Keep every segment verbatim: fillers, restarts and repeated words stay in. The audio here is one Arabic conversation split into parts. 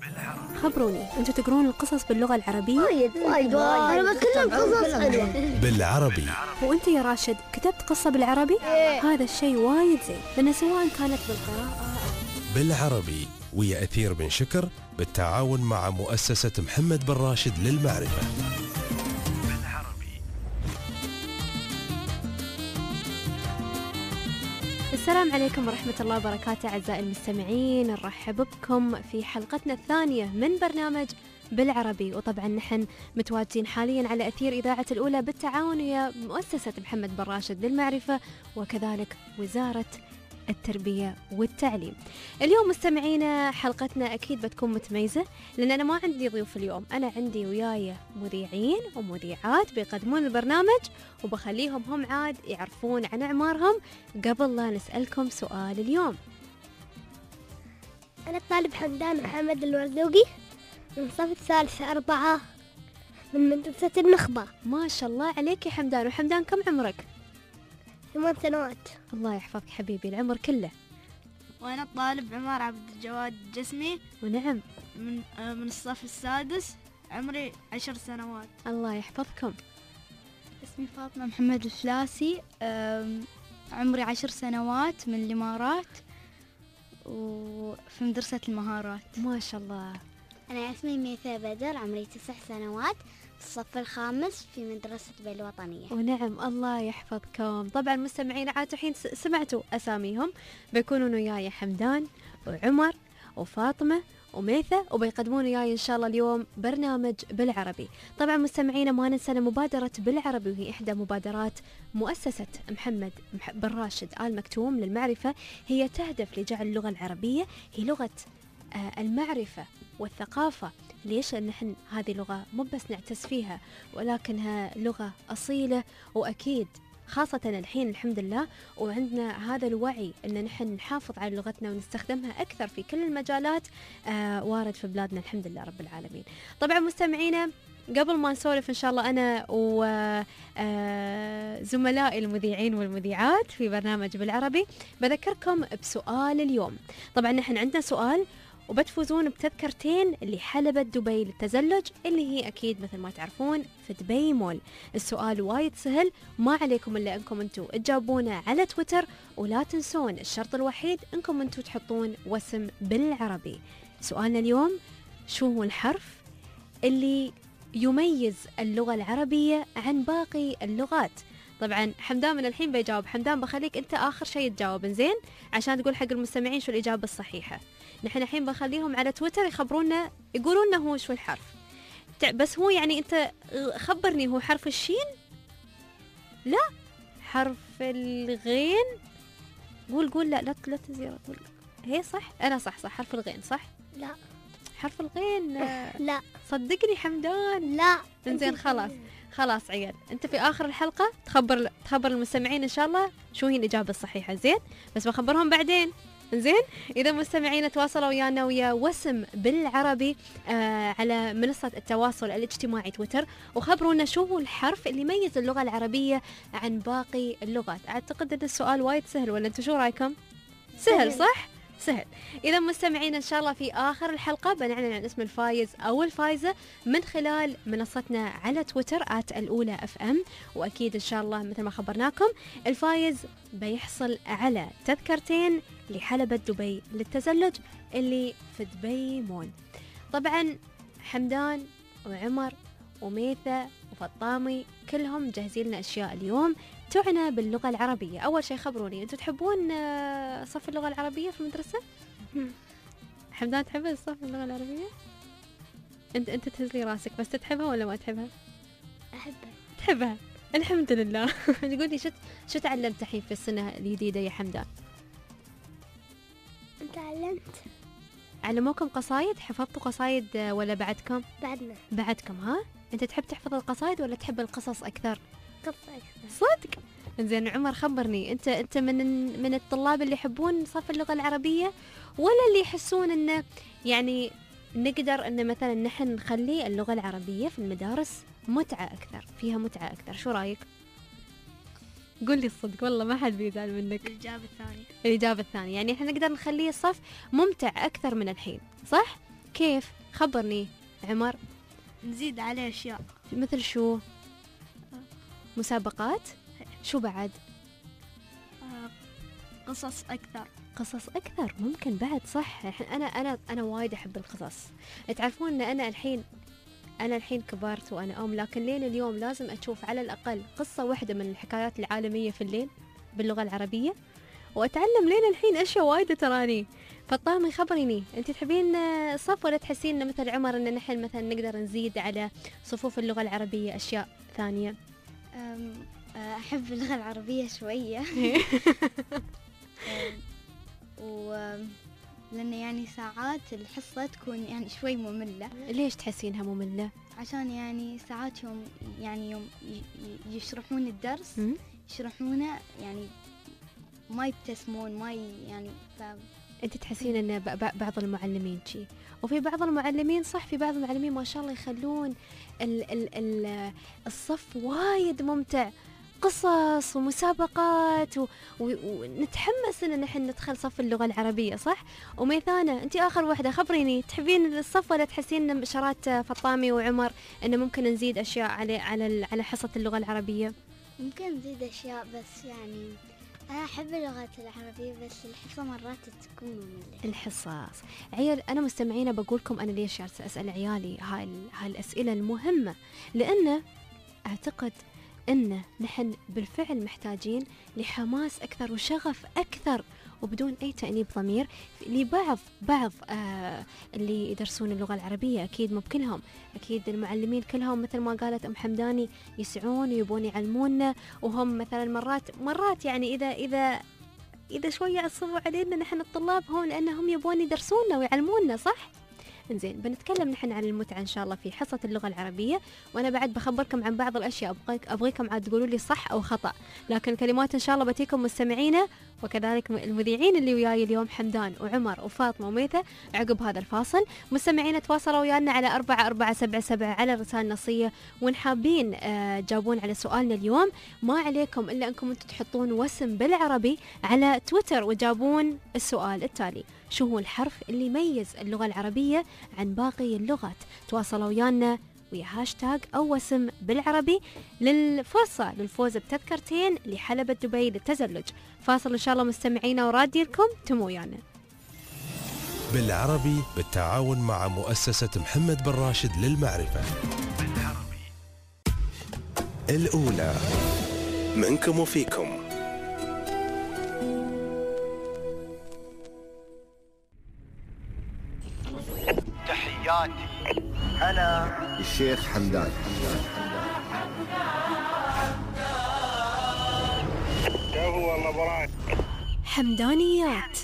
خبروني، أنتوا تقرون القصص باللغة العربية؟ وايد وايد أنا بتكلم قصص حلوة بالعربي. وأنت يا راشد كتبت قصة بالعربي؟ إيه. هذا الشيء وايد زين، لأن سواء كانت بالقراءة بالعربي ويا أثير بن شكر بالتعاون مع مؤسسة محمد بن راشد للمعرفة. السلام عليكم ورحمة الله وبركاته أعزائي المستمعين، نرحب بكم في حلقتنا الثانية من برنامج بالعربي. وطبعا نحن متواجدين حاليا على أثير إذاعة الأولى بالتعاون ويا مؤسسة محمد بن راشد للمعرفة وكذلك وزارة التربية والتعليم. اليوم مستمعينا حلقتنا أكيد بتكون متميزة، لأن أنا ما عندي ضيوف اليوم، أنا عندي وياي مذيعين ومذيعات بيقدمون البرنامج وبخليهم هم عاد يعرفون عن أعمارهم قبل لا نسألكم سؤال اليوم. أنا الطالب حمدان محمد الوردوقي من صف الثالث أربعة من مدرسة النخبة. ما شاء الله عليك يا حمدان. وحمدان كم عمرك؟ ثمان سنوات. الله يحفظك حبيبي، العمر كله. وأنا الطالب عمر عبد الجواد الجسمي ونعم من آه، من الصف السادس، عمري عشر سنوات. الله يحفظكم. اسمي فاطمة محمد الفلاسي، عمري عشر سنوات من الإمارات وفي مدرسة المهارات. ما شاء الله. أنا اسمي ميثا بدر، عمري تسع سنوات في الصف الخامس في مدرسة بالوطنية. ونعم الله يحفظكم. طبعا مستمعين عاد الحين سمعتوا أساميهم، بيكونون وياي حمدان وعمر وفاطمة وميثا، وبيقدمون وياي إن شاء الله اليوم برنامج بالعربي. طبعا مستمعينا ما ننسى مبادرة بالعربي، وهي إحدى مبادرات مؤسسة محمد بن راشد آل مكتوم للمعرفة. هي تهدف لجعل اللغة العربية هي لغة المعرفة والثقافة. ليش؟ لأن نحن هذه لغة مو بس نعتز فيها، ولكنها لغة أصيلة، وأكيد خاصة الحين الحمد لله وعندنا هذا الوعي أن نحن نحافظ على لغتنا ونستخدمها أكثر في كل المجالات آه وارد في بلادنا الحمد لله رب العالمين. طبعا مستمعينا قبل ما نسولف إن شاء الله أنا وزملائي المذيعين والمذيعات في برنامج بالعربي، بذكركم بسؤال اليوم. طبعا نحن عندنا سؤال وبتفوزون بتذكرتين لحلبة دبي للتزلج، اللي هي أكيد مثل ما تعرفون في دبي مول. السؤال وايد سهل، ما عليكم إلا أنكم أنتوا تجاوبونه على تويتر، ولا تنسون الشرط الوحيد أنكم أنتوا تحطون وسم بالعربي. سؤالنا اليوم، شو هو الحرف اللي يميز اللغة العربية عن باقي اللغات؟ طبعا حمدان من الحين بيجاوب. حمدان بخليك أنت آخر شيء تجاوب إنزين، عشان تقول حق المستمعين شو الإجابة الصحيحة. نحن الحين بخليهم على تويتر يخبرونا يقولون لنا هو شو الحرف، بس هو يعني أنت خبرني هو حرف الشين؟ لا، حرف الغين. قول قول لا لا لا تزير. قول هي صح، أنا صح صح حرف الغين صح؟ لا حرف الغين. لا صدقني حمدان. لا إنزين خلاص خلاص عيال، انت في اخر الحلقه تخبر تخبر المستمعين ان شاء الله شو هي الاجابه الصحيحه. زين، بس بخبرهم بعدين. زين، اذا مستمعين تواصلوا ويانا ويا وسم بالعربي آه على منصه التواصل الاجتماعي تويتر، وخبرونا شو هو الحرف اللي يميز اللغه العربيه عن باقي اللغات. اعتقد ان السؤال وايد سهل، ولا انتم شو رايكم؟ سهل صح؟ سهل. إذا مستمعين إن شاء الله في آخر الحلقة بنعلن عن اسم الفايز أو الفايزة من خلال منصتنا على تويتر آت الأولى أف أم. وأكيد إن شاء الله مثل ما خبرناكم الفايز بيحصل على تذكرتين لحلبة دبي للتزلج اللي في دبي مول. طبعا حمدان وعمر وميثا وفطامي كلهم جاهزين لنا أشياء اليوم تعنى باللغة العربية. أول شيء خبروني، أنتوا تحبون صف اللغة العربية في المدرسة؟ حمدان تحب الصف اللغة العربية؟ أنت أنت تهزلي راسك، بس تحبها ولا ما تحبها؟ أحبها. تحبها الحمد لله. تقولي شو شو تعلمت الحين في السنة الجديدة يا حمدان؟ تعلمت. علموكم قصايد؟ حفظتوا قصايد ولا بعدكم؟ بعدنا. بعدكم ها؟ أنت تحب تحفظ القصايد ولا تحب القصص أكثر؟ قصة أكثر. صدق؟ إنزين عمر خبرني، أنت أنت من من الطلاب اللي يحبون صف اللغة العربية، ولا اللي يحسون إنه يعني نقدر إن مثلا نحن نخلي اللغة العربية في المدارس متعة أكثر، فيها متعة أكثر؟ شو رأيك؟ قول لي الصدق والله ما حد بيزعل منك. الإجابة الثانية. الإجابة الثانية، يعني إحنا نقدر نخليه الصف ممتع أكثر من الحين، صح؟ كيف؟ خبرني عمر. نزيد عليه أشياء. مثل شو؟ مسابقات؟ شو بعد؟ آه، قصص أكثر. قصص أكثر ممكن بعد، صح. أنا أنا أنا وايد أحب القصص. تعرفون أن أنا الحين أنا الحين كبرت وأنا أم، لكن لين اليوم لازم أشوف على الأقل قصة واحدة من الحكايات العالمية في الليل باللغة العربية، وأتعلم لين الحين أشياء وايدة تراني. فطامي خبريني، أنت تحبين صف ولا تحسين إن مثل عمر إن نحن مثلا نقدر نزيد على صفوف اللغة العربية أشياء ثانية؟ أم، أحب اللغة العربية شوية. و لأن يعني ساعات الحصة تكون يعني شوي مملة. ليش تحسينها مملة؟ عشان يعني ساعات يوم يعني يوم ي- ي- يشرحون الدرس م? يشرحونه يعني ما يبتسمون، ما ي- يعني ف... أنت تحسين أن ب- ب- بعض المعلمين شي، وفي بعض المعلمين صح، في بعض المعلمين ما شاء الله يخلون ال ال ال الصف وايد ممتع، قصص ومسابقات و... و... ونتحمس ان نحن ندخل صف اللغة العربية، صح؟ وميثانة انت اخر واحدة، خبريني تحبين الصف ولا تحسين ان بشارات فطامي وعمر انه ممكن نزيد اشياء على على على حصة اللغة العربية؟ ممكن نزيد أشياء، بس يعني أنا أحب اللغة العربية بس الحصة مرات تكون مملة. الحصص عيال. انا مستمعين بقولكم انا ليش جالسة اسأل عيالي هاي ال... هاي الاسئلة المهمة، لانه اعتقد إن نحن بالفعل محتاجين لحماس أكثر وشغف أكثر، وبدون أي تأنيب ضمير لبعض بعض آه اللي يدرسون اللغة العربية. أكيد مو بكلهم، أكيد المعلمين كلهم مثل ما قالت أم حمداني يسعون ويبون يعلمونا، وهم مثلا مرات مرات يعني إذا إذا إذا شوية عصبوا علينا نحن الطلاب هم لأنهم يبون يدرسونا ويعلمونا، صح؟ انزين، بنتكلم نحن عن المتعة إن شاء الله في حصة اللغة العربية، وأنا بعد بخبركم عن بعض الأشياء أبغيك أبغيكم عاد تقولوا لي صح أو خطأ، لكن كلمات إن شاء الله بتيكم مستمعينا وكذلك المذيعين اللي وياي اليوم حمدان وعمر وفاطمة وميثة عقب هذا الفاصل. مستمعينا تواصلوا ويانا على أربعة أربعة سبعة سبعة على الرسالة النصية، وإن حابين آه جاوبون على سؤالنا اليوم ما عليكم إلا أنكم أنتم تحطون وسم بالعربي على تويتر وجاوبون السؤال التالي: شو هو الحرف اللي يميز اللغة العربية عن باقي اللغات؟ تواصلوا ويانا ويا هاشتاج أو وسم بالعربي للفرصة للفوز بتذكرتين لحلبة دبي للتزلج. فاصل إن شاء الله مستمعينا ورادي لكم تمو ويانا. بالعربي بالتعاون مع مؤسسة محمد بن راشد للمعرفة. بالعربي الأولى منكم وفيكم. تحياتي أنا الشيخ حمدان. هو مبارك حمدانيات.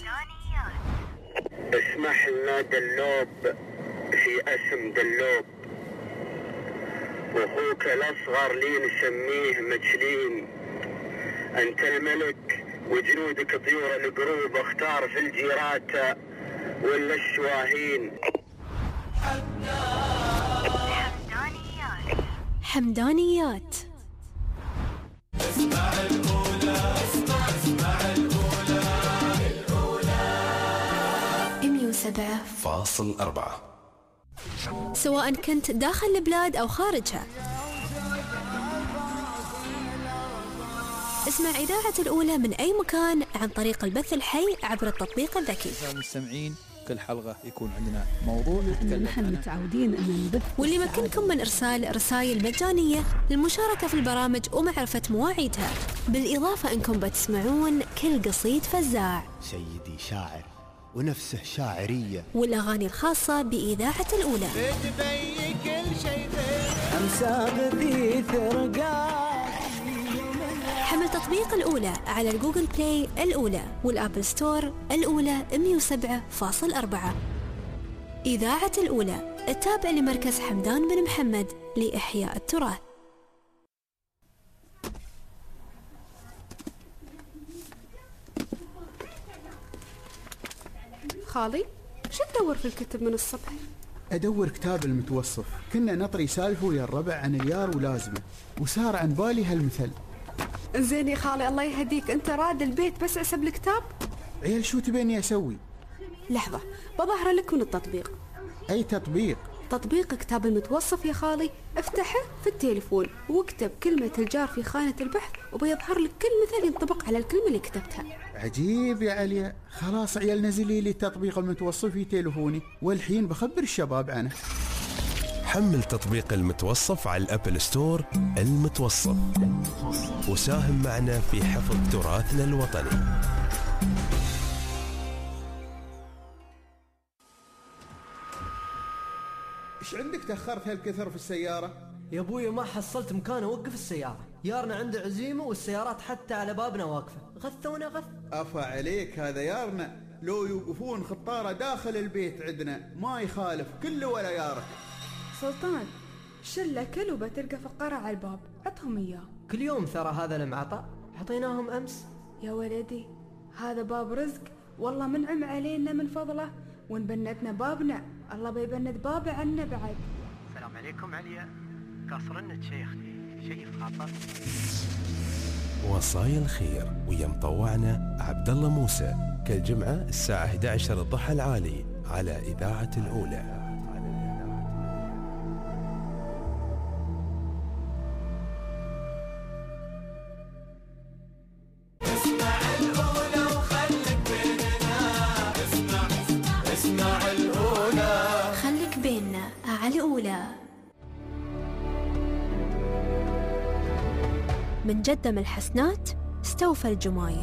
اسمح لنا دلوب في اسم دلوب، واخوك الاصغر لي نسميه مجلين. انت الملك وجنودك طيور القروب، اختار في الجيرات ولا الشواهين. حمدانيات. حمدانيات. اسمع الأولى، اسمع اسمع الأولى الأولى مية وسبعة فاصل أربعة. سواء كنت داخل البلاد أو خارجها، اسمع إذاعة الأولى من أي مكان عن طريق البث الحي عبر التطبيق الذكي. المستمعين كل حلقة يكون عندنا موضوع نتكلم نحن متعودين أن نبث، واللي يمكنكم من إرسال رسائل مجانية للمشاركة في البرامج ومعرفة مواعيدها، بالإضافة أنكم بتسمعون كل قصيد فزاع، سيدي شاعر ونفسه شاعرية، والأغاني الخاصة بإذاعة الأولى. حمل تطبيق الأولى على الجوجل بلاي الأولى والآبل ستور الأولى مية وسبعة فاصل أربعة. إذاعة الأولى التابع لمركز حمدان بن محمد لإحياء التراث. خالي شو تدور في الكتب من الصبح؟ أدور كتاب المتوصف، كنا نطري سالفه ويا الربع عن اليار ولازمه، وصار عن بالي هالمثل. زين يا خالي الله يهديك، أنت راد البيت بس أسب الكتاب؟ عيال شو تبيني أسوي؟ لحظة بظهر لك من التطبيق. أي تطبيق؟ تطبيق كتاب المتوصف يا خالي، افتحه في التليفون واكتب كلمة الجار في خانة البحث وبيظهر لك كل مثل ينطبق على الكلمة اللي كتبتها. عجيب يا عليا، خلاص عيال نزلي لي تطبيق المتوصف في تليفوني والحين بخبر الشباب عنه. حمل تطبيق المتوصف على الأبل ستور. المتوصف، وساهم معنا في حفظ تراثنا الوطني. إيش عندك تأخرت هالكثر في السيارة؟ يا ابوي ما حصلت مكان اوقف السيارة، يارنا عنده عزيمة والسيارات حتى على بابنا واقفة، غثونا غث. أفا عليك هذا يارنا، لو يوقفون خطارة داخل البيت عندنا ما يخالف كله ولا يارك. سلطان، شلة كلبة تلقى فقرة على الباب، عطهم إياه. كل يوم ترى هذا المعطى، حطيناهم أمس. يا ولدي هذا باب رزق، والله منعم علينا من فضله، وإن بنتنا بابنا الله بيبند بابه عنا بعد. السلام عليكم عليا، قاصرنك شيخ شيء خاطر. وصايا الخير ويا مطوعنا عبد الله موسى، كل جمعة الساعة إحدى عشر الضحى العالي على إذاعة الأولى. من جدة من الحسنات استوفى الجمايل.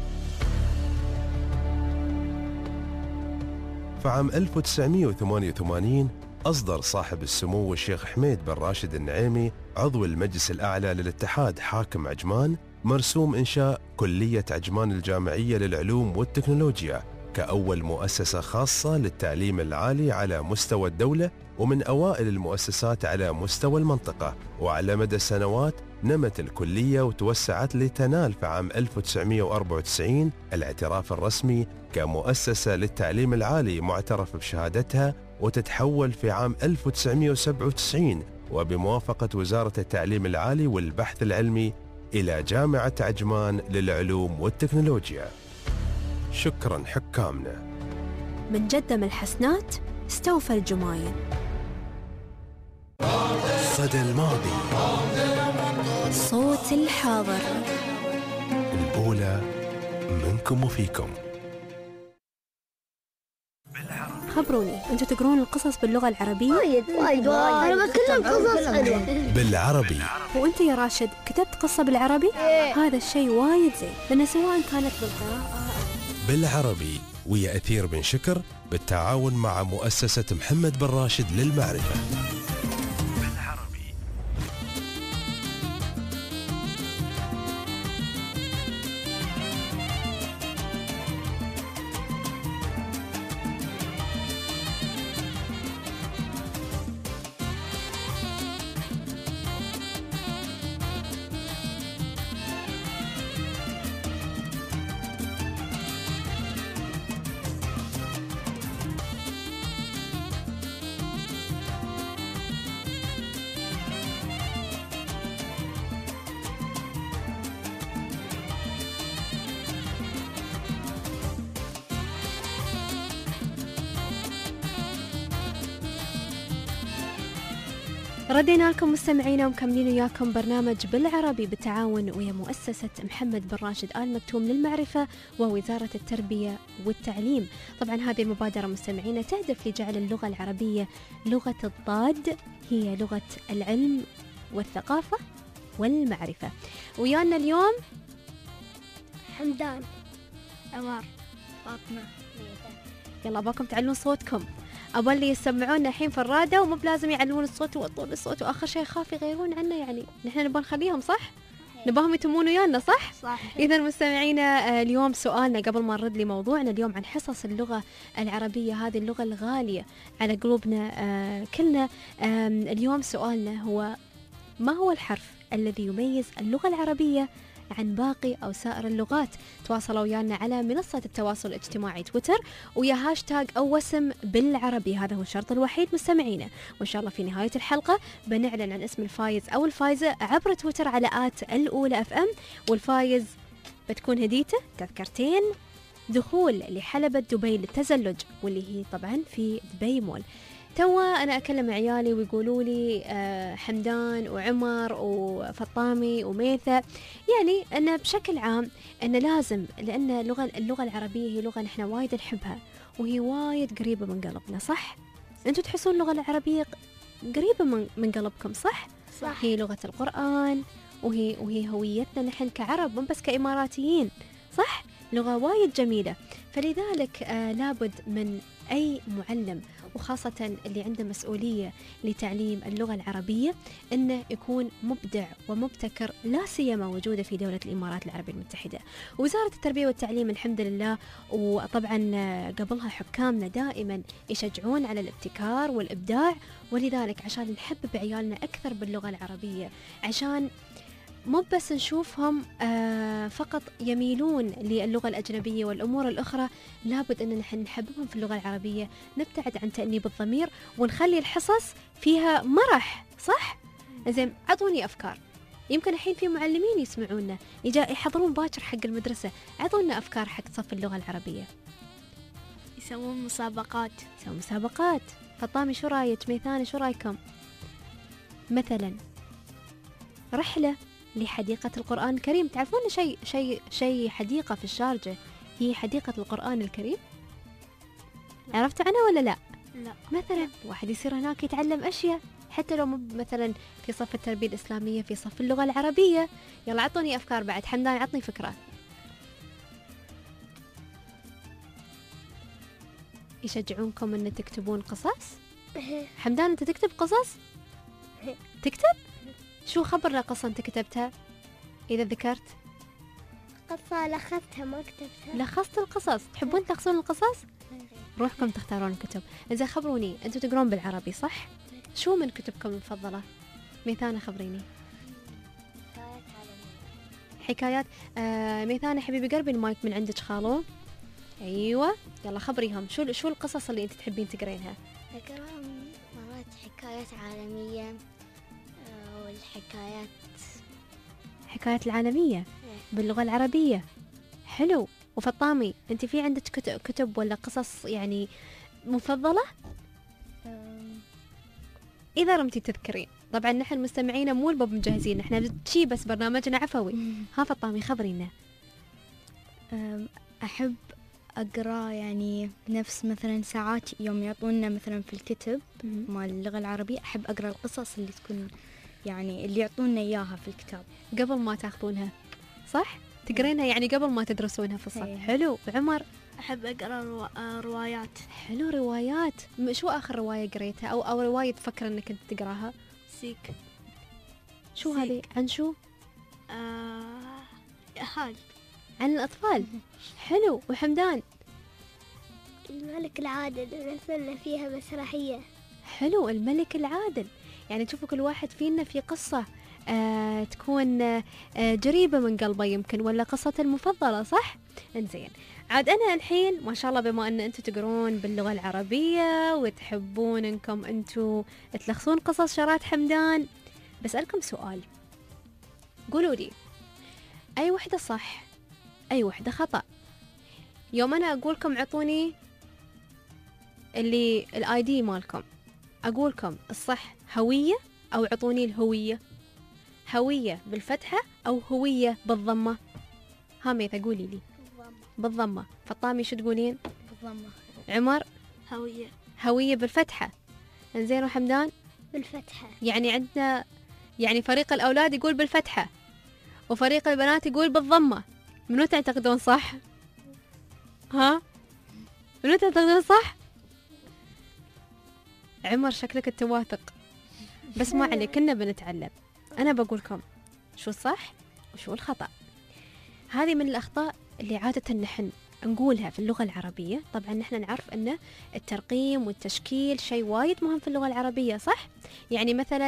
فعام ألف وتسعمئة وثمانية وثمانين أصدر صاحب السمو الشيخ حميد بن راشد النعيمي عضو المجلس الأعلى للاتحاد حاكم عجمان مرسوم إنشاء كلية عجمان الجامعية للعلوم والتكنولوجيا كأول مؤسسة خاصة للتعليم العالي على مستوى الدولة ومن أوائل المؤسسات على مستوى المنطقة. وعلى مدى السنوات نمت الكلية وتوسعت لتنال في عام ألف وتسعمئة وأربعة وتسعين الاعتراف الرسمي كمؤسسة للتعليم العالي معترف بشهادتها، وتتحول في عام ألف وتسعمئة وسبعة وتسعين وبموافقة وزارة التعليم العالي والبحث العلمي إلى جامعة عجمان للعلوم والتكنولوجيا. شكرا حكامنا. من جدة من الحسنات استوفى الجمايل. صدى الماضي، صوت الحاضر، الأولى منكم وفيكم. خبروني، أنتوا تقرون القصص باللغة العربية؟ وايد وايد أنا بكلم قصص حلوة بالعربي. وأنت يا راشد كتبت قصة بالعربي؟ إيه. هذا الشيء وايد زين، لأن سواء كانت بالقراءة بالعربي ويا أثير بن شكر بالتعاون مع مؤسسة محمد بن راشد للمعرفة. ردينا لكم مستمعينا ومكملين وياكم برنامج بالعربي بالتعاون ويا مؤسسة محمد بن راشد آل مكتوم للمعرفة ووزارة التربية والتعليم. طبعا هذه المبادرة مستمعينا تهدف لجعل اللغة العربية لغة الضاد، هي لغة العلم والثقافة والمعرفة. ويانا اليوم حمدان، عمر، فاطمة. يلا باكم تعلون صوتكم، أبغى اللي يسمعونا الحين في الرادة ومو بلازم يعلون الصوت ويوطون الصوت وآخر شيء خاف يغيرون عنا، يعني نحن نبغى نخليهم صح؟ نبغاهم يتمون ويانا صح؟ صح. إذا مستمعينا اليوم سؤالنا قبل ما نرد لموضوعنا اليوم عن حصص اللغة العربية، هذه اللغة الغالية على قلوبنا آه كلنا. آه اليوم سؤالنا هو ما هو الحرف الذي يميز اللغة العربية عن باقي أو سائر اللغات؟ تواصلوا ويانا على منصة التواصل الاجتماعي تويتر ويا هاشتاج أو وسم بالعربي، هذا هو الشرط الوحيد مستمعينا. وإن شاء الله في نهاية الحلقة بنعلن عن اسم الفايز أو الفايزة عبر تويتر على آت الأولى أف أم، والفايز بتكون هديته تذكرتين دخول لحلبة دبي للتزلج واللي هي طبعا في دبي مول. توا أنا أكلم عيالي ويقولوا لي آه حمدان وعمر وفطامي وميثة، يعني أن بشكل عام أن لازم، لأن اللغة اللغة العربية هي لغة نحن وايد نحبها وهي وايد قريبة من قلبنا، صح؟ أنتوا تحسون اللغة العربية قريبة من, من قلبكم، صح؟ صح. هي لغة القرآن وهي وهي هويتنا نحن كعرب، مو بس كإماراتيين، صح؟ لغة وايد جميلة. فلذلك آه لابد من أي معلم وخاصة اللي عنده مسؤولية لتعليم اللغة العربية أنه يكون مبدع ومبتكر، لا سيما وجوده في دولة الإمارات العربية المتحدة. وزارة التربية والتعليم الحمد لله، وطبعا قبلها حكامنا دائما يشجعون على الابتكار والإبداع، ولذلك عشان نحبب عيالنا أكثر باللغة العربية، عشان مو بس نشوفهم آه فقط يميلون للغة الأجنبية والأمور الأخرى، لابد أن نحن نحببهم في اللغة العربية، نبتعد عن تأنيب الضمير ونخلي الحصص فيها مرح، صح؟ زين، عطوني أفكار. يمكن الحين في معلمين يسمعونا يجا يحضرون باكر حق المدرسة، عطونا أفكار حق صف اللغة العربية. يسوون مسابقات. يسوون مسابقات. فطامي شو رايك؟ ميثانة شو رايكم؟ مثلا رحلة لحديقة القرآن الكريم. تعرفون شيء شيء شيء حديقة في الشارجة هي حديقة القرآن الكريم؟ عرفت عنها ولا لا؟ لا. مثلا واحد يصير هناك يتعلم أشياء، حتى لو مو مثلا في صف التربية الإسلامية، في صف اللغة العربية. يلا عطوني أفكار بعد. حمدان عطني فكرة. يشجعونكم أن تكتبون قصص؟ حمدان أنت تكتب قصص؟ تكتب؟ شو خبرنا قصة أنت كتبتها إذا ذكرت؟ قصة لخصتها ما كتبتها. لخصت القصص. تحبون تلخصون القصص؟ روحكم تختارون الكتب. إذا خبروني أنتوا تقرون بالعربي صح؟ شو من كتبكم المفضلة؟ ميثانة خبريني. حكايات عالمية. حكايات. آه ميثانة حبيبي قربي المايك من عندك خالو. أيوة يلا خبريهم. شو شو القصص اللي أنت تحبين تقرينها؟ أقرأ مرات حكايات عالمية والحكايات حكايات العالمية باللغة العربية. حلو. وفطامي أنت في عندك كتب, كتب ولا قصص يعني مفضلة؟ إذا رمتي تذكرين. طبعا نحن مستمعين مو الباب مجهزين، نحن شي بس برنامجنا عفوي. ها فطامي خبرينا. أحب أقرأ يعني نفس مثلا ساعات يوم يعطونا مثلا في الكتب مال اللغة العربية، أحب أقرأ القصص اللي تكون يعني اللي يعطونا إياها في الكتاب قبل ما تاخذونها، صح؟ تقرينها يعني قبل ما تدرسونها في الصف. حلو. عمر؟ أحب أقرأ رو... روايات. حلو روايات. شو آخر رواية قريتها أو أو رواية تفكر إنك أنت تقراها؟ سيك. شو هذه؟ عن شو؟ آه... هاي عن الأطفال. حلو. وحمدان؟ الملك العادل، مثلنا فيها مسرحية. حلو. الملك العادل، يعني تشوفوا كل واحد فينا في قصة آه تكون آه جريبة من قلبه يمكن، ولا قصة المفضلة، صح؟ انزين، عاد أنا الحين ما شاء الله بما أن أنتوا تقرون باللغة العربية وتحبون أنكم أنتوا تلخصون قصص شارات حمدان، بسألكم سؤال. قولوا لي أي وحدة صح أي وحدة خطأ. يوم أنا أقولكم عطوني اللي الاي دي مالكم، أقولكم الصح هوية أو عطوني الهوية؟ هوية بالفتحة أو هوية بالضمة؟ ها ميثا قولي لي. بالضمة. فطامي شو تقولين؟ بالضمة. عمر؟ هوية. هوية بالفتحة. انزين. وحمدان؟ بالفتحة. يعني عندنا يعني فريق الأولاد يقول بالفتحة وفريق البنات يقول بالضمة. منو تعتقدون صح؟ ها؟ منو تعتقدون صح؟ عمر شكلك التواثق، بس ما عليك كنا بنتعلم. أنا بقولكم شو الصح وشو الخطأ. هذه من الأخطاء اللي عادة نحن نقولها في اللغة العربية. طبعا نحن نعرف أن الترقيم والتشكيل شيء وايد مهم في اللغة العربية، صح؟ يعني مثلا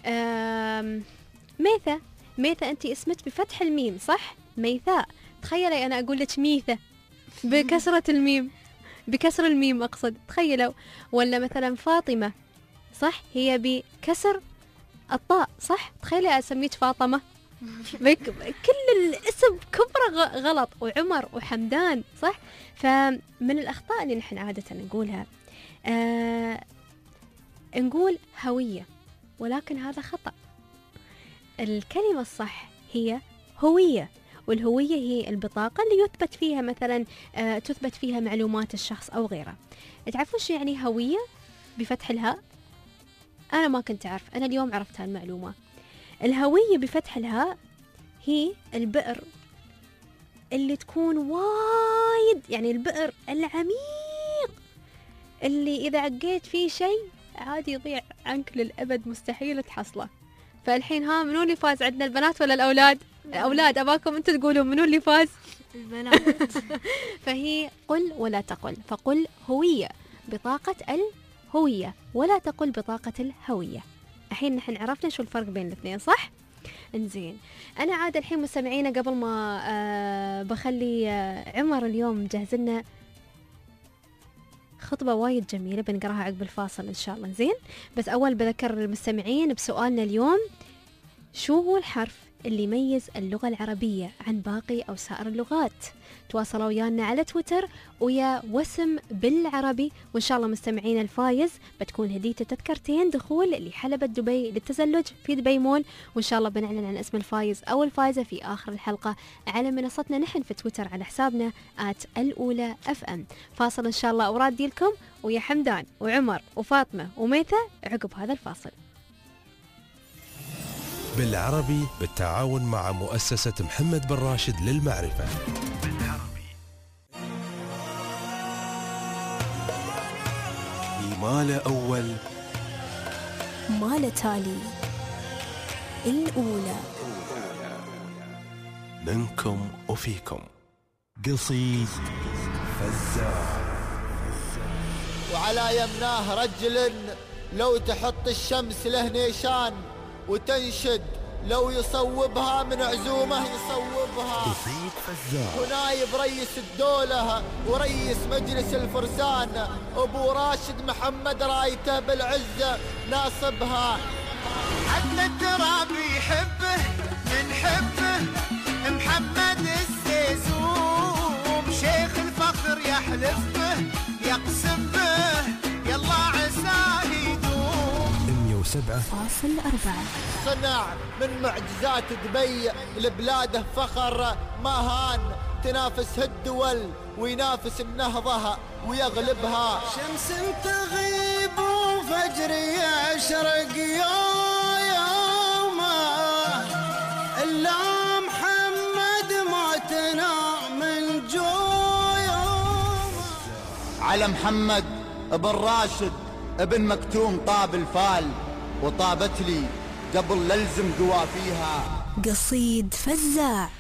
ميثا ميثا أنت اسمك بفتح الميم، صح؟ ميثاء. تخيلي أنا أقول لك ميثا بكسرة الميم، بكسر الميم أقصد، تخيلوا. ولا مثلا فاطمة، صح؟ هي بكسر الطاء، صح؟ تخيلي أسميك فاطمة كل الاسم كبره غلط. وعمر وحمدان، صح؟ فمن الأخطاء اللي نحن عادة نقولها آه نقول هوية، ولكن هذا خطأ. الكلمة الصح هي هوية، والهوية هي البطاقة اللي يثبت فيها مثلا آه تثبت فيها معلومات الشخص أو غيره. تعرفون شو يعني هوية بفتح الهاء؟ أنا ما كنت أعرف، أنا اليوم عرفت هالمعلومة. الهوية بفتح الهاء هي البئر اللي تكون وايد، يعني البئر العميق اللي إذا عقيت فيه شيء عادي يضيع عنك للأبد، مستحيل تحصله. فالحين ها منو اللي فاز عندنا، البنات ولا الأولاد؟ الأولاد. أباكم أنتوا تقولوا منو اللي فاز؟ البنات. فهي قل ولا تقل، فقل هوية، بطاقة الهوية، ولا تقل بطاقة الهوية. الحين نحن عرفنا شو الفرق بين الاثنين، صح؟ انزين، أنا عاد الحين مستمعينا قبل ما آه بخلي آه عمر اليوم مجهز لنا خطبة وايد جميلة بنقراها عقب الفاصل إن شاء الله. زين، بس أول بذكر المستمعين بسؤالنا اليوم: شو هو الحرف اللي يميز اللغة العربية عن باقي أو سائر اللغات؟ تواصلوا ويانا على تويتر ويا وسم بالعربي، وإن شاء الله مستمعين الفايز بتكون هديته تذكرتين دخول لحلبة دبي للتزلج في دبي مول، وإن شاء الله بنعلن عن اسم الفايز أو الفايزة في آخر الحلقة على منصتنا نحن في تويتر على حسابنا آت الأولى أف أم. فاصل إن شاء الله أوراد لكم ويا حمدان وعمر وفاطمة وميثة عقب هذا الفاصل. بالعربي بالتعاون مع مؤسسة محمد بن راشد للمعرفة. مال أول مال تالي الأولى منكم وفيكم. قصيد فزاع. وعلى يمناه رجل لو تحط الشمس له نيشان، وتنشد لو يصوبها من عزومه يصوبها. قصيد فزاع. ونايب رئيس الدولة ورئيس مجلس الفرسان أبو راشد محمد رايته بالعزة ناصبها. حتى التراب يحبه من حبه محمد السيسوم، شيخ الفخر يحلف به يقسم به يلا عساه يدوم. مية وسبعة فاصل أربعة. صنع من معجزات دبي لبلاده فخر، ما هان تنافس الدول وينافس النهضة ويغلبها. شمس تغيب وفجر يشرق يا يومه، إلا محمد ما تنام من جويومه. على محمد ابن راشد ابن مكتوم طاب الفال، وطابت لي قبل للزم قوافيها. قصيد فزاع.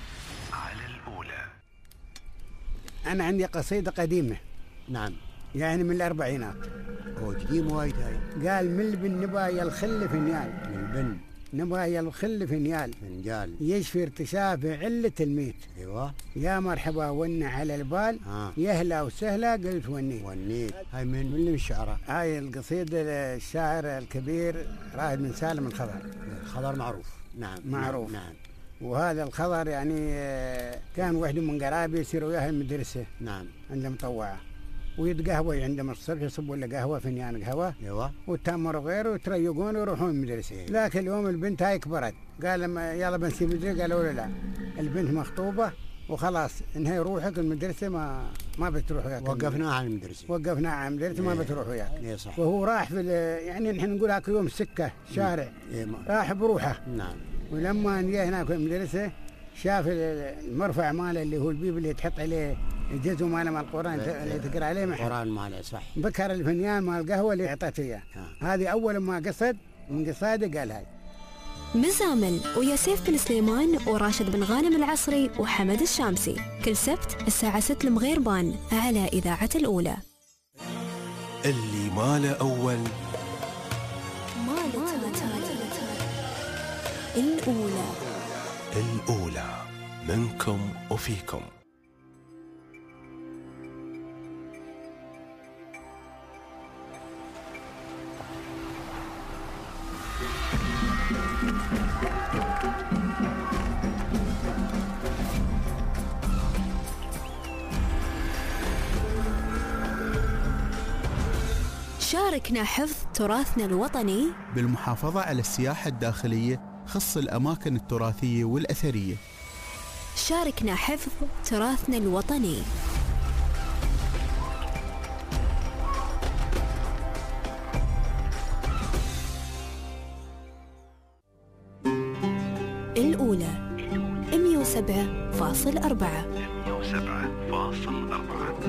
أنا عندي قصيدة قديمة. نعم. يعني من الأربعينات. هو قديم وايد هاي. قال من البن نبايا الخل فنيال. من البن نبايا الخل فنيال. فنجال. يشفي ارتشاف علة الميت. ايوه. يا مرحبا ون على البال. آه. يهلا وسهلا قلت ونيت. ونيت. هاي من من اللي الشعراء؟ هاي القصيدة الشاعر الكبير رائد بن سالم الخضر. الخضر معروف. نعم. معروف. نعم. وهذا الخضر يعني كان وحده من قرابي يصيروا وياها المدرسة. نعم. عنده مطوعة ويتقهوى عندهم الصبح، يصبوا له قهوة فنيان قهوة. ايوه. وتمروا غيره وتريقون ويروحون المدرسة. إيه. لكن اليوم البنت هاي كبرت، قال لما يلا بنسيب المدرسة، قالوا له لا البنت مخطوبة وخلاص انهي روحك المدرسة، ما ما بتروح وياك. وقفناها عن المدرسة. وقفناها عن المدرسة. إيه. ما بتروح وياك. ايه صح. وهو راح في يعني نحن نقول هاك يوم السكة شارع. إيه. راح بروحه. نعم. ولما جاء هناك في المدرسة شاف المرفع ماله اللي هو البيب اللي تحط عليه الجزء ماله مال القرآن اللي تقرأ عليه محل. القرآن ماله صح. بكر الفنيان مال القهوة اللي اعطته اياه. هذه أول ما قصد من قصاده قال هاي. مزامل ويا سيف بن سليمان وراشد بن غانم العصري وحمد الشامسي، كل سبت الساعة ستة المغيربان على إذاعة الأولى. اللي ماله أول مال تالي الأولى. الأولى منكم وفيكم. شاركنا حفظ تراثنا الوطني بالمحافظة على السياحة الداخلية خص الأماكن التراثية والأثرية. شاركنا حفظ تراثنا الوطني. الأولى مئة وسبعة فاصل أربعة. مئة وسبعة فاصل أربعة.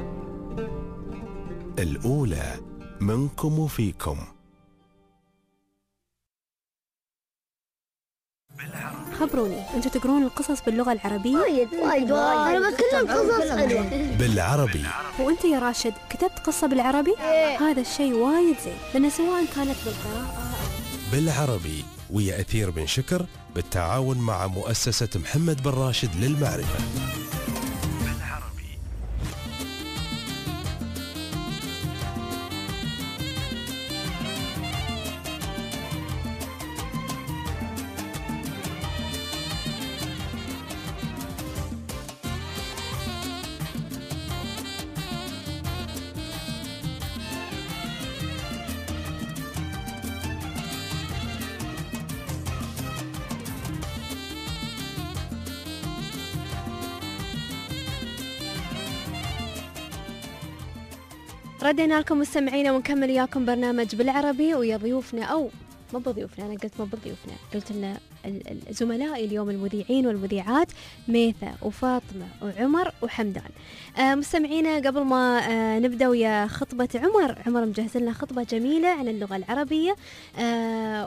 الأولى منكم وفيكم. خبروني، أنتوا تقرون القصص باللغة العربية؟ وايد وايد أنا بتكلم قصص حلوة بالعربي. وأنت يا راشد كتبت قصة بالعربي؟ إيه. هذا الشيء وايد زين، لأن سواء كانت بالقراءة بالعربي ويا أثير بن شكر بالتعاون مع مؤسسة محمد بن راشد للمعرفة. بالعربي. ردينا لكم مستمعينا ونكمل وياكم برنامج بالعربي، ويا ضيوفنا أو ما بضيوفنا، أنا قلت ما بضيوفنا، قلت لنا زملائي اليوم المذيعين والمذيعات ميثة وفاطمة وعمر وحمدان. آه مستمعينا قبل ما آه نبدأ ويا خطبة عمر، عمر مجهز لنا خطبة جميلة عن اللغة العربية، آه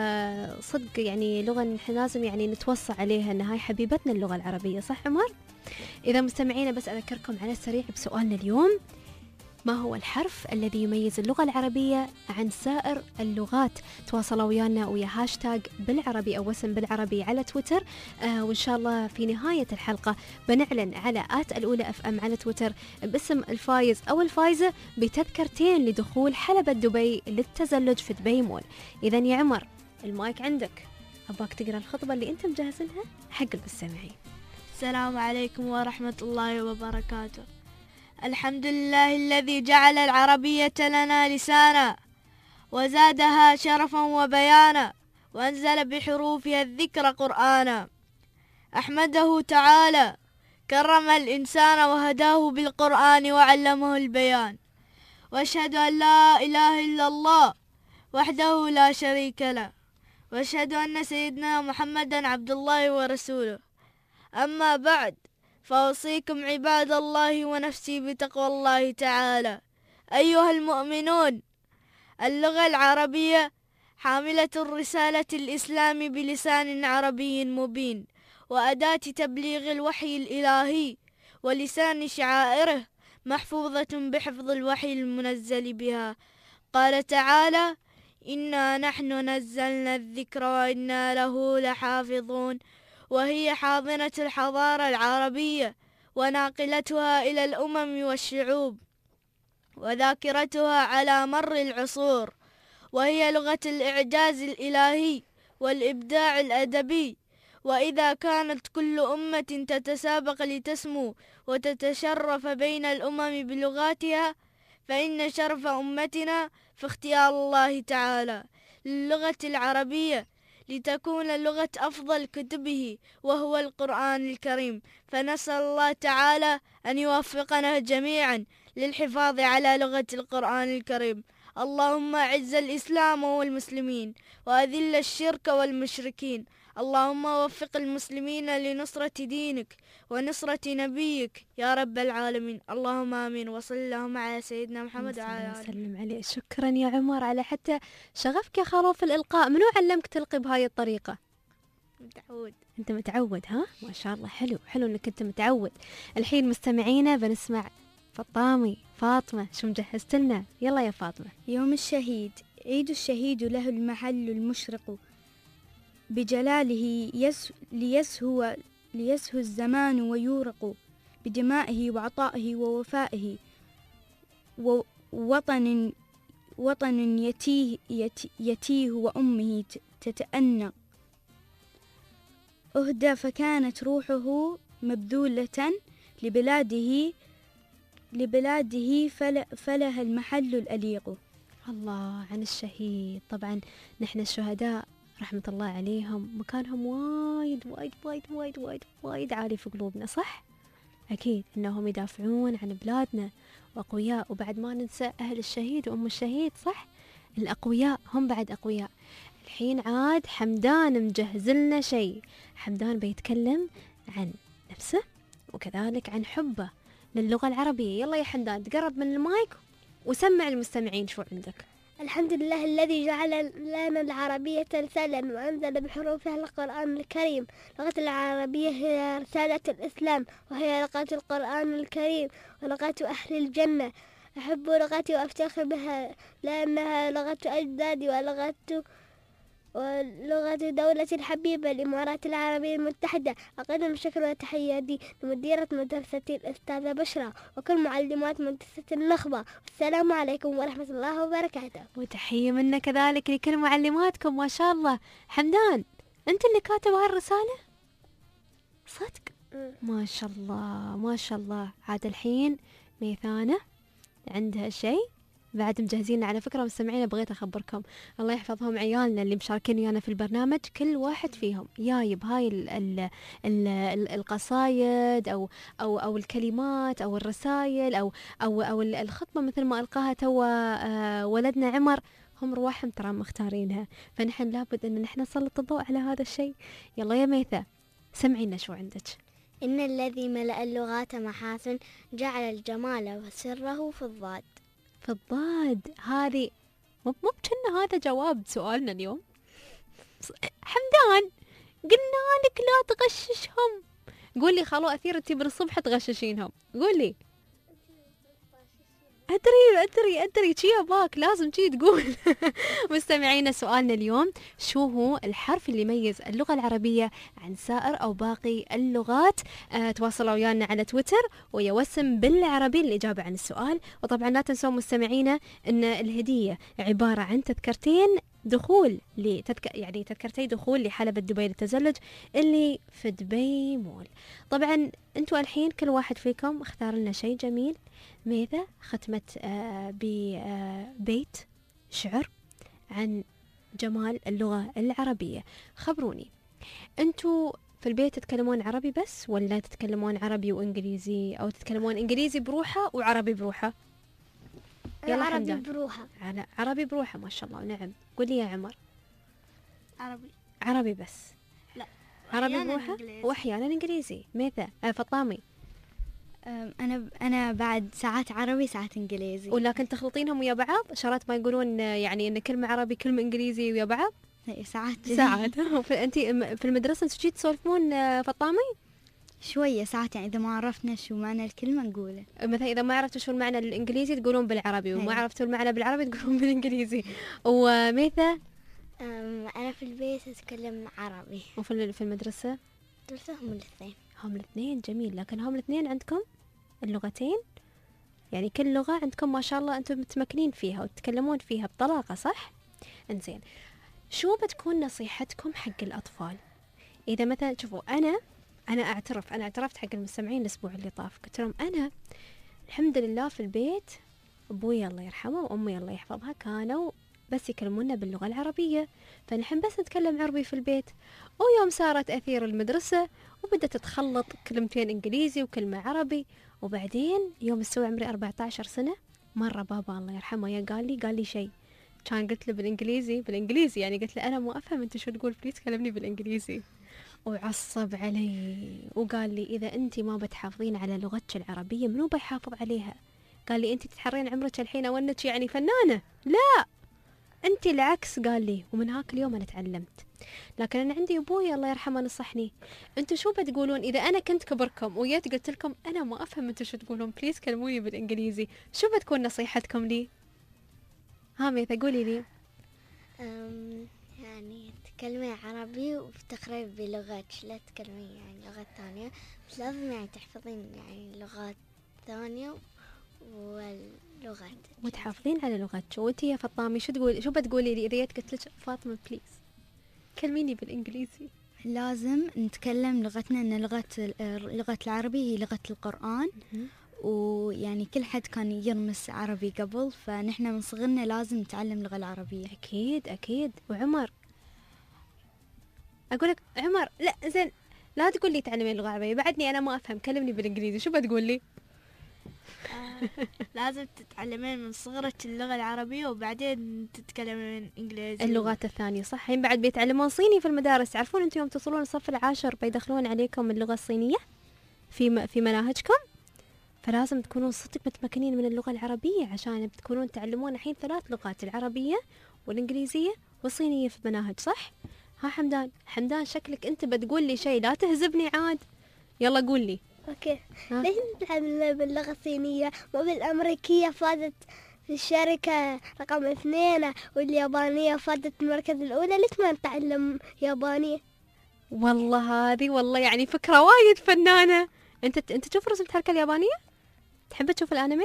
وصدق يعني لغة نحن لازم يعني نتوصى عليها، أن هاي حبيبتنا اللغة العربية، صح عمر؟ إذا مستمعينا بس أذكركم على السريع بسؤالنا اليوم: ما هو الحرف الذي يميز اللغة العربية عن سائر اللغات؟ تواصلوا ويانا ويا هاشتاج بالعربي أو اسم بالعربي على تويتر، آه وإن شاء الله في نهاية الحلقة بنعلن على آت الأولى أف أم على تويتر باسم الفايز أو الفايزة بتذكرتين لدخول حلبة دبي للتزلج في دبي مول. إذا يا عمر المايك عندك، أباك تقرأ الخطبة اللي أنت مجهزنها حق المستمعين. السلام عليكم ورحمة الله وبركاته. الحمد لله الذي جعل العربية لنا لسانا وزادها شرفا وبيانا وأنزل بحروفها الذكر قرآنا. أحمده تعالى كرم الإنسان وهداه بالقرآن وعلمه البيان، وأشهد أن لا إله إلا الله وحده لا شريك له، وأشهد أن سيدنا محمدا عبد الله ورسوله. أما بعد، فأوصيكم عباد الله ونفسي بتقوى الله تعالى. أيها المؤمنون، اللغة العربية حاملة الرسالة الإسلام بلسان عربي مبين، وأداة تبليغ الوحي الإلهي، ولسان شعائره محفوظة بحفظ الوحي المنزل بها. قال تعالى: إنا نحن نزلنا الذكر وإنا له لحافظون. وهي حاضنة الحضارة العربية وناقلتها إلى الأمم والشعوب وذاكرتها على مر العصور، وهي لغة الإعجاز الإلهي والإبداع الأدبي. وإذا كانت كل أمة تتسابق لتسمو وتتشرف بين الأمم بلغاتها، فإن شرف أمتنا في اختيار الله تعالى للغة العربية لتكون لغة أفضل كتبه وهو القرآن الكريم. فنسأل الله تعالى أن يوفقنا جميعا للحفاظ على لغة القرآن الكريم. اللهم أعز الإسلام والمسلمين وأذل الشرك والمشركين. اللهم وفق المسلمين لنصرة دينك ونصرة نبيك يا رب العالمين. اللهم آمين. وصل اللهم على سيدنا محمد وعلى آله وسلم عليه. شكرا يا عمر على حتى شغفك يا خالو في الإلقاء. منو علمك تلقي بهاي الطريقة؟ متعود. أنت متعود؟ ها ما شاء الله، حلو حلو أنك أنت متعود. الحين مستمعينا بنسمع فطامي فاطمة شو مجهزت لنا؟ يلا يا فاطمة. يوم الشهيد، عيد الشهيد له المحل المشرق بجلاله، يس ليسهو ليسهو الزمان ويورق بدمائه وعطائه ووفائه، ووطن وطن يتيه, يتيه, يتيه وأمه تتأنى أهدى، فكانت روحه مبذولة لبلاده لبلاده فل فلها المحل الأليق. الله عن الشهيد. طبعا نحن الشهداء رحمة الله عليهم مكانهم وايد وايد وايد وايد وايد وايد عالي في قلوبنا، صح؟ أكيد إنهم يدافعون عن بلادنا وأقوياء. وبعد ما ننسى أهل الشهيد وأم الشهيد، صح؟ الأقوياء هم بعد أقوياء. الحين عاد حمدان مجهز لنا شيء. حمدان بيتكلم عن نفسه وكذلك عن حبه للغة العربية. يلا يا حمدان تقرب من المايك وسمع المستمعين شو عندك. الحمد لله الذي جعل لنا العربية رسالا وأنزل بحروفها القرآن الكريم. اللغة العربية هي رسالة الإسلام، وهي لغة القرآن الكريم ولغة أهل الجنة. أحب لغتي وأفتخر بها لأنها لغة أجدادي ولغة ولغة دولة الحبيبة الإمارات العربية المتحدة. أقدم الشكر وتحياتي لمديرة مدرستي الأستاذة بشرى وكل معلمات مدرسة النخبة. السلام عليكم ورحمة الله وبركاته. وتحية منا كذلك لكل معلماتكم ما شاء الله. حمدان أنت اللي كاتب هالرسالة؟ صدق؟ ما شاء الله ما شاء الله. عاد الحين ميثانة عندها شيء بعد مجهزين على فكرة مستمعين. بغيت أخبركم الله يحفظهم عيالنا اللي مشاركين ويانا في البرنامج، كل واحد فيهم جايب هاي ال ال ال ال القصايد أو أو أو الكلمات أو الرسائل أو أو أو الخطبة مثل ما ألقاها توا آه ولدنا عمر. هم رواحهم ترى مختارينها، فنحن لابد أن نحن نسلط الضوء على هذا الشيء. يلا يا ميثا سمعينا شو عندك. إن الذي ملأ اللغات محاسن جعل الجمال وسره في الضاد. في الضاد هذه مو مو كنا هذا جواب سؤالنا اليوم. حمدان قلنا لك لا تغششهم. قولي خلو أثير انتي من الصبح تغششينهم. قولي أدري أدري أدري شي أباك لازم شي تقول. مستمعينا سؤالنا اليوم شو هو الحرف اللي يميز اللغة العربية عن سائر أو باقي اللغات؟ آه تواصلوا ويانا على تويتر ويوسم بالعربي الإجابة عن السؤال. وطبعا لا تنسوا مستمعينا أن الهدية عبارة عن تذكرتين دخول لتذك... يعني تذكرتي دخول لحلبة دبي للتزلج اللي في دبي مول. طبعا انتوا الحين كل واحد فيكم اختار لنا شيء جميل. ميثا ختمت آه ببيت آه شعر عن جمال اللغة العربية. خبروني انتوا في البيت تتكلمون عربي بس ولا تتكلمون عربي وانجليزي او تتكلمون انجليزي بروحه وعربي بروحه؟ يلا عربي بروحه. على عربي بروحه ما شاء الله. ونعم قولي يا عمر. عربي عربي بس؟ لا عربي بروحه واحيانا انجليزي. ميثا آه فطامي انا انا بعد ساعات عربي ساعات انجليزي. ولكن تخلطينهم ويا بعض شرط ما يقولون يعني ان كلمه عربي كلمه انجليزي ويا بعض؟ ساعات ساعات. انت في المدرسه انتوا تسولفون فطامي؟ شويه ساعات يعني اذا ما عرفنا شو معنى الكلمه نقوله. مثلا اذا ما عرفتوا شو المعنى الانجليزي تقولون بالعربي وما عرفتوا المعنى بالعربي تقولون بالانجليزي. وميثا؟ انا في البيت اتكلم عربي. وفي في المدرسه؟ المدرسه هم الاثنين. هم الاثنين جميل. لكن هم الاثنين عندكم اللغتين يعني كل لغة عندكم ما شاء الله أنتم متمكنين فيها وتتكلمون فيها بطلاقة، صح؟ انزين شو بتكون نصيحتكم حق الأطفال؟ إذا مثلا شوفوا أنا أنا أعترف أنا اعترفت حق المستمعين الأسبوع اللي طاف قلت لهم أنا الحمد لله في البيت أبوي الله يرحمه وأمي الله يحفظها كانوا بس يكلمونا باللغة العربية، فنحن بس نتكلم عربي في البيت. ويوم صارت أثير المدرسة وبدأت تتخلط كلمتين إنجليزي وكلمة عربي، وبعدين يوم استوى عمري أربعة عشر سنة مرة بابا الله يرحمه يا قال لي قال لي شيء كان قلت له بالإنجليزي بالإنجليزي يعني قلت له أنا مو أفهم أنت شو تقول بليز كلمني بالإنجليزي، وعصب علي وقال لي إذا أنت ما بتحافظين على لغتك العربية منو بيحافظ عليها؟ قال لي أنت تتحرين عمرك الحين أو أنك يعني فنانة؟ لا أنت العكس قال لي. ومن هاك اليوم أنا تعلمت. لكن أنا عندي أبوي الله يرحمه نصحني أنتوا شو بتقولون إذا أنا كنت كبركم ويات قلت لكم أنا ما أفهم أنتوا شو تقولون بليز كلموني بالإنجليزي، شو بتكون نصيحتكم لي؟ ها ميثا قولي لي. أم يعني تكلمي عربي وتقرأي بلغتك، لا تكلمي يعني لغات ثانية، بس لازم يعني تحفظين يعني لغات ثانية واللغات وتحافظين على لغتك. وانتي يا فطامي شو تقول شو بتقولي لي إذا قلت لك فاطمة بليز كلميني بالإنجليزي؟ لازم نتكلم لغتنا، ان لغة اللغة العربية هي لغة القرآن ويعني كل حد كان يرمس عربي قبل، فنحن من صغرنا لازم نتعلم اللغة العربية. أكيد أكيد. وعمر أقول لك عمر، لا زين لا تقول لي تعلمين اللغة العربية، بعدني أنا ما أفهم، كلمني بالإنجليزي، شو بتقول لي؟ آه لازم تتعلمين من صغرك اللغة العربية وبعدين تتكلمين إنجليزي. اللغات الثانية صح. الحين بعد بيتعلمون صيني في المدارس. تعرفون أنتم يوم توصلون الصف العاشر بيدخلون عليكم اللغة الصينية في م- في مناهجكم، فلازم تكونون صدق متمكنين من اللغة العربية عشان بتكونون تعلمون الحين ثلاث لغات، العربية والإنجليزية والصينية في المناهج صح؟ ها حمدان، حمدان شكلك أنت بتقول لي شيء، لا تهزبني عاد، يلا قول لي. اوكي. ليش نتعلم باللغة الصينية مو بالأمريكية فازت في الشركة رقم اثنين واليابانية فازت المركز الأولى، ليش ما نتعلم يابانية؟ والله هذه والله يعني فكرة وايد فنانة. انت انت تشوف رسم الحركة اليابانية؟ تحب تشوف الانمي؟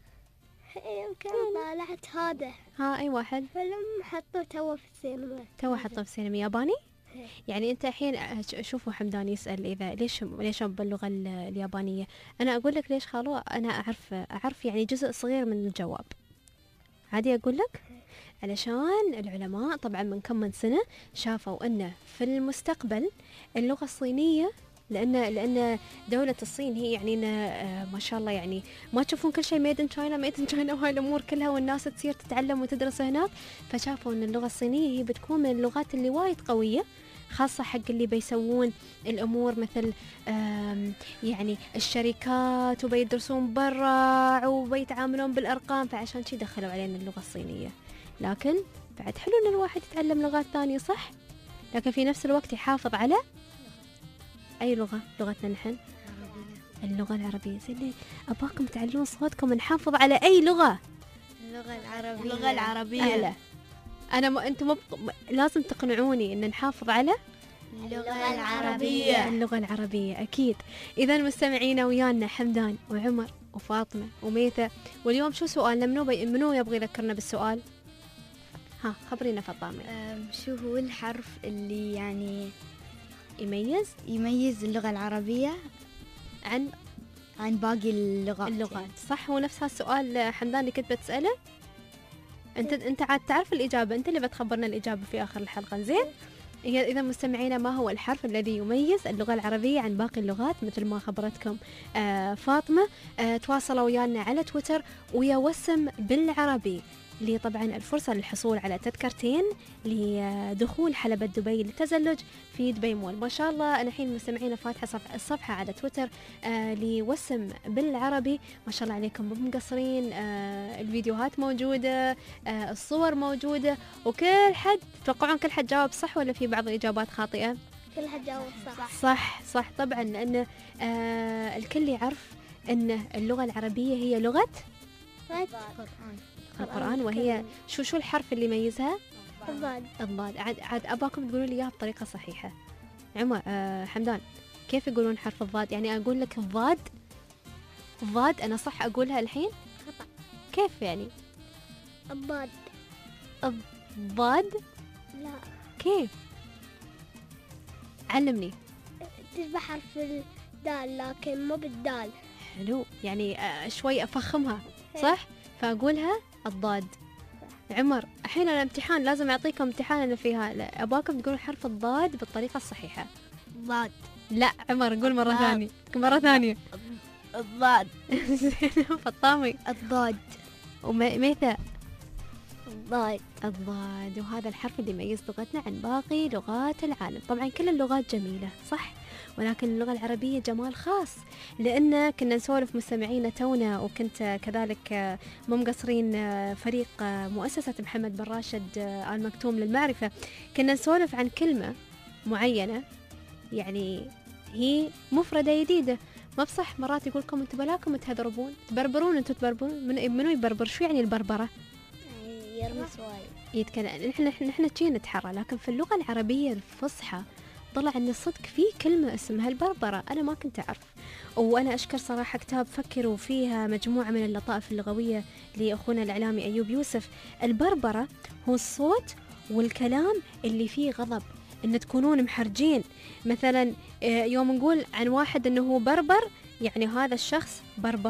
يمكن طالعت هذا. ها اي واحد؟ فيلم حطوه تو في السينما. تو حطوه في السينما ياباني؟ يعني انت الحين شوفوا حمدان يسأل اذا ليش ليش باللغة اليابانية، انا اقول لك ليش خالو، انا اعرف اعرف يعني جزء صغير من الجواب. عادي اقول لك؟ علشان العلماء طبعا من كم من سنة شافوا أنه في المستقبل اللغة الصينية، لأن لأن دولة الصين هي يعني آه ما شاء الله يعني ما تشوفون كل شيء ميد إن تشاينا ميد إن تشاينا وهاي الأمور كلها، والناس تصير تتعلم وتدرس هناك، فشافوا أن اللغة الصينية هي بتكون من اللغات اللي وايد قوية، خاصة حق اللي بيسوون الأمور مثل يعني الشركات وبيدرسون برا وبيتعاملون بالأرقام، فعشان شي دخلوا علينا اللغة الصينية. لكن بعد حلو ان الواحد يتعلم لغات ثانية صح، لكن في نفس الوقت يحافظ على اي لغة، لغتنا نحن اللغة العربية. زين اباكم تعلمون صوتكم، نحافظ على اي لغة. اللغة العربية. اللغة العربية أهلا. انا م... انتم مب... لازم تقنعوني ان نحافظ على اللغة العربية. اللغة العربية أكيد. إذا مستمعينا ويانا حمدان وعمر وفاطمة وميثة، واليوم شو سؤالنا؟ منو بي... منو يبغى يذكرنا بالسؤال؟ ها خبرينا فاطمة. شو هو الحرف اللي يعني يميز يميز اللغة العربية عن عن باقي اللغات؟ اللغات يعني. صح، هو نفس هالسؤال حمدان اللي كنت بتسأله. انت انت عاد تعرف الإجابة، انت اللي بتخبرنا الإجابة في آخر الحلقة. زين هي إذا مستمعينا ما هو الحرف الذي يميز اللغة العربية عن باقي اللغات مثل ما خبرتكم آه فاطمة؟ آه تواصلوا ويانا على تويتر ويا وسم بالعربي، لي طبعا الفرصة للحصول على تذكرتين لدخول حلبة دبي للتزلج في دبي مول. ما شاء الله أنا الحين مستمعين فاتحة صفحة الصفحة على تويتر آه لوسم بالعربي، ما شاء الله عليكم مو مقصرين، آه الفيديوهات موجودة، آه الصور موجودة، وكل حد تتوقعون كل حد جاوب صح ولا في بعض الإجابات خاطئة؟ كل حد جاوب صح. صح صح طبعا، لأن آه الكل يعرف أن اللغة العربية هي لغة القرآن. القرآن، وهي شو شو الحرف اللي يميزها؟ الضاد. الضاد. عاد عاد أباكم تقولوا لي إياها بطريقة صحيحة. عمر آه حمدان كيف يقولون حرف الضاد؟ يعني أقول لك الضاد الضاد أنا صح أقولها الحين؟ خطأ. كيف يعني؟ الضاد. الضاد؟ لا. كيف؟ علمني. تشبه حرف الدال لكن مو بالدال. حلو، يعني آه شوي أفخمها صح؟ فأقولها الضاد. عمر الحين الامتحان لازم أعطيكم امتحان أنا فيها، أباكم تقولون حرف الضاد بالطريقة الصحيحة. ضاد. لا عمر قول مرة ثانية، مرة ثانية. الضاد. فطامي. الضاد. وميثة الضاد. الضاد، وهذا الحرف اللي يميز لغتنا عن باقي لغات العالم. طبعا كل اللغات جميلة صح، ولكن اللغة العربية جمال خاص، لأن كنا نسولف مستمعينا تونا، وكنت كذلك مو مقصرين فريق مؤسسة محمد بن راشد آل مكتوم للمعرفة، كنا نسولف عن كلمة معينة يعني هي مفردة جديدة، ما بصح مرات يقول لكم انتم بلاكم تهذربون تبربرون، انتم تبربرون. من منو يبربر؟ شو يعني البربرة؟ يرمس وايد. يتكلم نحن نحن تشي نتحرى، لكن في اللغة العربية الفصحى طلع ان الصدق في كلمة اسمها البربرة، انا ما كنت اعرف. وانا اشكر صراحة كتاب فكروا فيها مجموعة من اللطائف اللغوية لاخونا الاعلامي ايوب يوسف. البربرة هو الصوت والكلام اللي فيه غضب، ان تكونون محرجين. مثلا يوم نقول عن واحد انه هو بربر يعني هذا الشخص بربار،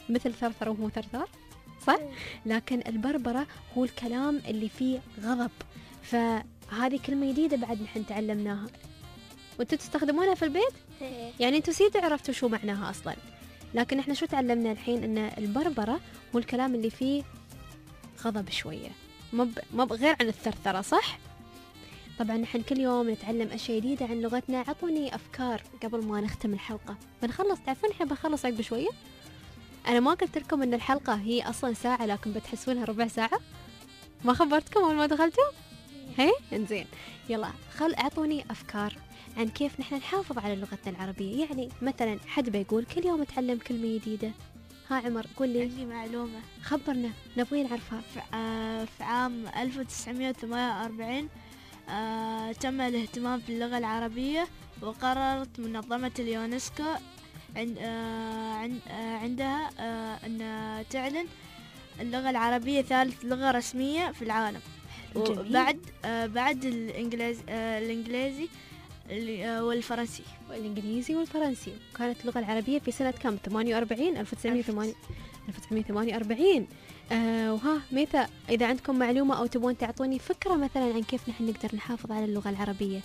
مثل ثرثر ومو ثرثر، صح؟ لكن البربرة هو الكلام اللي فيه غضب، فهذه كلمة جديدة بعد نحن تعلمناها. وانتوا تستخدمونها في البيت؟ يعني انتوا سيدوا عرفتوا شو معناها أصلا، لكن احنا شو تعلمنا الحين؟ ان البربرة هو الكلام اللي فيه غضب شوية، مب مب غير عن الثرثرة، صح؟ طبعا نحن كل يوم نتعلم أشياء جديدة عن لغتنا. عطوني أفكار قبل ما نختم الحلقة. بنخلص، تعرفون احنا بنخلص عقب شوية. أنا ما قلت لكم إن الحلقة هي أصلا ساعة، لكن بتحسونها ربع ساعة. ما خبرتكم أول ما دخلتوا؟ هي إنزين، يلا خل أعطوني أفكار عن كيف نحن نحافظ على لغتنا العربية. يعني مثلا حد بيقول كل يوم أتعلم كلمة جديدة. ها عمر قول لي. عندي معلومة، خبرنا، نبغي نعرفها. في, آه في عام ألف وتسعمائة وثمانية وأربعين آه تم الاهتمام باللغة العربية، وقررت منظمة اليونسكو عند آه عند آه عندها آه أن تعلن اللغة العربية ثالث لغة رسمية في العالم. وبعد آه بعد الإنجليز آه الإنجليزي والفرنسي والإنجليزي والفرنسي. كانت اللغة العربية في سنة كم؟ ثمانية وأربعين ألف وتسعمائة وثمانية وأربعين. آه وها ميثا، إذا عندكم معلومة أو تبون تعطوني فكرة مثلا عن كيف نحن نقدر نحافظ على اللغة العربية.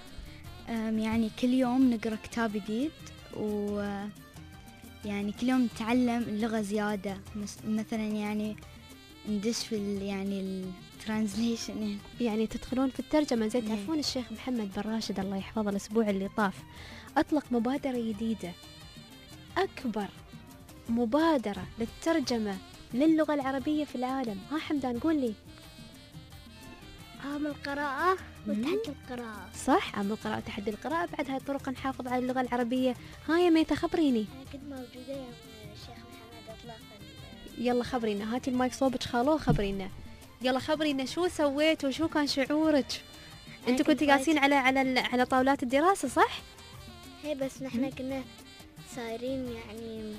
يعني كل يوم نقرأ كتاب جديد، و يعني كل يوم نتعلم اللغة زيادة. مثلا يعني ندش في يعني الترانزليشن، يعني. يعني تدخلون في الترجمة. زي تعرفون الشيخ محمد بن راشد الله يحفظه الأسبوع اللي طاف أطلق مبادرة جديدة، أكبر مبادرة للترجمة للغة العربية في العالم. ها حمدان قول لي. عام القراءة وتحدي القراءة. صح، عام القراءة وتحدي القراءة. بعد هاي طرق نحافظ على اللغة العربية. ها يا ميتا خبريني. كنت موجودة يوم الشيخ محمد أطلق. يلا خبرينا، هاتي المايك صوبك خالوه خبرينا. يلا خبرينا شو سويت وشو كان شعورك؟ انتوا كنتوا جالسين على على على طاولات الدراسة صح؟ هي بس نحن كنا صايرين يعني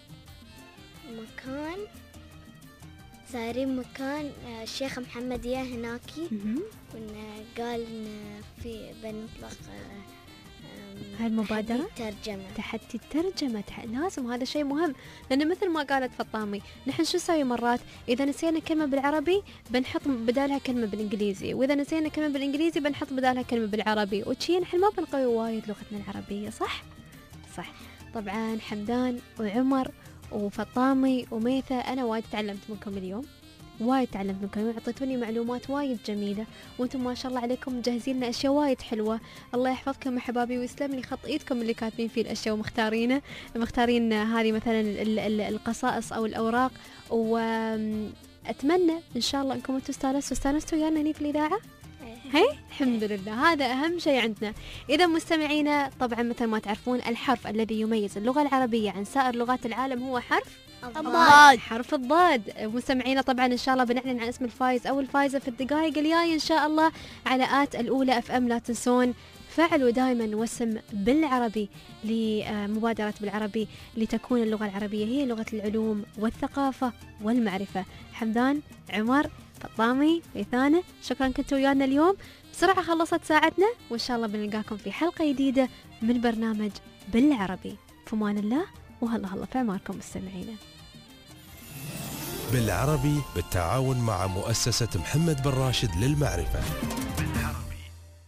مكان صايرين مكان الشيخ محمد يا هناكي، وقال إن في بنطلق هاي المبادرة ترجمة تحدي الترجمة. تح... لازم، هذا شيء مهم، لأن مثل ما قالت فطامي نحن شو نسوي مرات إذا نسينا كلمة بالعربي بنحط بدالها كلمة بالإنجليزي، وإذا نسينا كلمة بالإنجليزي بنحط بدالها كلمة بالعربي، وشي نحن ما بنقوي وايد لغتنا العربية. صح؟ صح. طبعا حمدان وعمر وفطامي وميثا أنا وايد تعلمت منكم اليوم، وايد تعلمت منكم، عطيتوني معلومات وايد جميلة، وانتم ما شاء الله عليكم مجهزين لنا اشياء وايد حلوة. الله يحفظكم يا حبابي ويسلم لي خط ايدكم اللي كاتبين فيه الاشياء ومختارينه مختارين هذه مثلا القصائص او الاوراق. واتمنى ان شاء الله انكم انتم استانستوا استانستوا ويانا هني في الاذاعة. هي الحمد لله، هذا أهم شيء عندنا. إذا مستمعينا طبعا مثل ما تعرفون الحرف الذي يميز اللغة العربية عن سائر لغات العالم هو حرف الضاد. حرف الضاد. مستمعينا طبعا إن شاء الله بنعلن عن اسم الفايز أو الفايزة في الدقائق الجاية إن شاء الله على آت الأولى أف أم. لا تنسون فعلوا دائما وسم بالعربي لمبادرة بالعربي لتكون اللغة العربية هي لغة العلوم والثقافة والمعرفة. حمدان، عمر، فطامي، ليثانة، شكرا كنتوا ويانا اليوم. بسرعة خلصت ساعتنا، وإن شاء الله بنلقاكم في حلقة جديدة من برنامج بالعربي. فمان الله وهلا هلا في أعماركم مستمعينا. بالعربي بالتعاون مع مؤسسة محمد بن راشد للمعرفة.